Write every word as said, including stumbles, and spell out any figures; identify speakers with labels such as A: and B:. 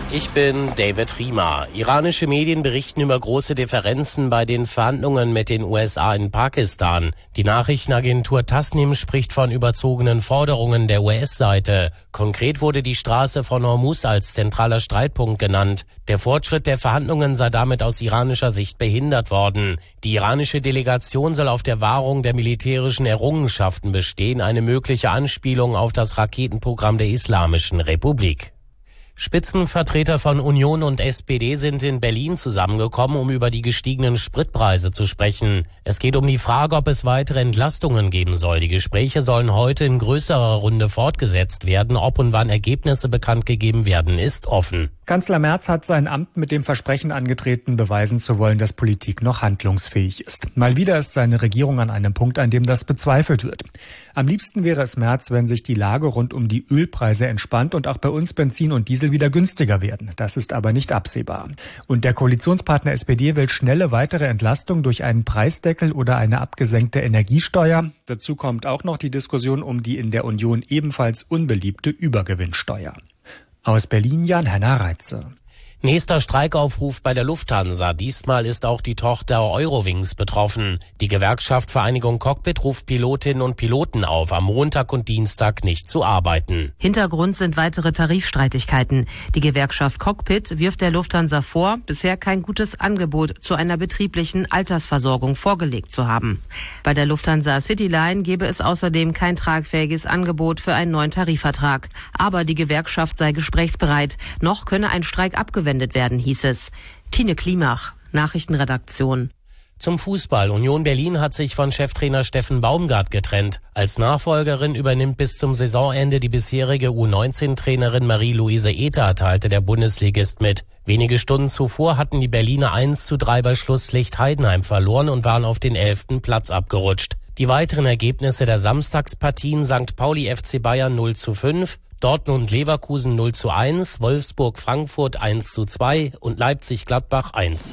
A: Ich bin David Riemer. Iranische Medien berichten über große Differenzen bei den Verhandlungen mit den U S A in Pakistan. Die Nachrichtenagentur Tasnim spricht von überzogenen Forderungen der U S-Seite. Konkret wurde die Straße von Hormuz als zentraler Streitpunkt genannt. Der Fortschritt der Verhandlungen sei damit aus iranischer Sicht behindert worden. Die iranische Delegation soll auf der Wahrung der militärischen Errungenschaften bestehen, eine mögliche Anspielung auf das Raketenprogramm der Islamischen Republik. Spitzenvertreter von Union und S P D sind in Berlin zusammengekommen, um über die gestiegenen Spritpreise zu sprechen. Es geht um die Frage, ob es weitere Entlastungen geben soll. Die Gespräche sollen heute in größerer Runde fortgesetzt werden. Ob und wann Ergebnisse bekannt gegeben werden, ist offen.
B: Kanzler Merz hat sein Amt mit dem Versprechen angetreten, beweisen zu wollen, dass Politik noch handlungsfähig ist. Mal wieder ist seine Regierung an einem Punkt, an dem das bezweifelt wird. Am liebsten wäre es Merz, wenn sich die Lage rund um die Ölpreise entspannt und auch bei uns Benzin und Diesel wieder günstiger werden. Das ist aber nicht absehbar. Und der Koalitionspartner S P D will schnelle weitere Entlastung durch einen Preisdeckel oder eine abgesenkte Energiesteuer. Dazu kommt auch noch die Diskussion um die in der Union ebenfalls unbeliebte Übergewinnsteuer. Aus Berlin Jan-Henner Reitze.
A: Nächster Streikaufruf bei der Lufthansa. Diesmal ist auch die Tochter Eurowings betroffen. Die Gewerkschaft Vereinigung Cockpit ruft Pilotinnen und Piloten auf, am Montag und Dienstag nicht zu arbeiten.
C: Hintergrund sind weitere Tarifstreitigkeiten. Die Gewerkschaft Cockpit wirft der Lufthansa vor, bisher kein gutes Angebot zu einer betrieblichen Altersversorgung vorgelegt zu haben. Bei der Lufthansa Cityline gebe es außerdem kein tragfähiges Angebot für einen neuen Tarifvertrag. Aber die Gewerkschaft sei gesprächsbereit. Noch könne ein Streik abgewendet werden, hieß es. Tine Klimach, Nachrichtenredaktion.
A: Zum Fußball. Union Berlin hat sich von Cheftrainer Steffen Baumgart getrennt. Als Nachfolgerin übernimmt bis zum Saisonende die bisherige U neunzehn Trainerin Marie-Louise Ether, teilte der Bundesligist mit. Wenige Stunden zuvor hatten die Berliner eins zu drei bei Schlusslicht Heidenheim verloren und waren auf den elften Platz abgerutscht. Die weiteren Ergebnisse der Samstagspartien: Sankt Pauli F C Bayern null zu fünf, Dortmund Leverkusen null zu eins, Wolfsburg Frankfurt eins zu zwei und Leipzig Gladbach eins.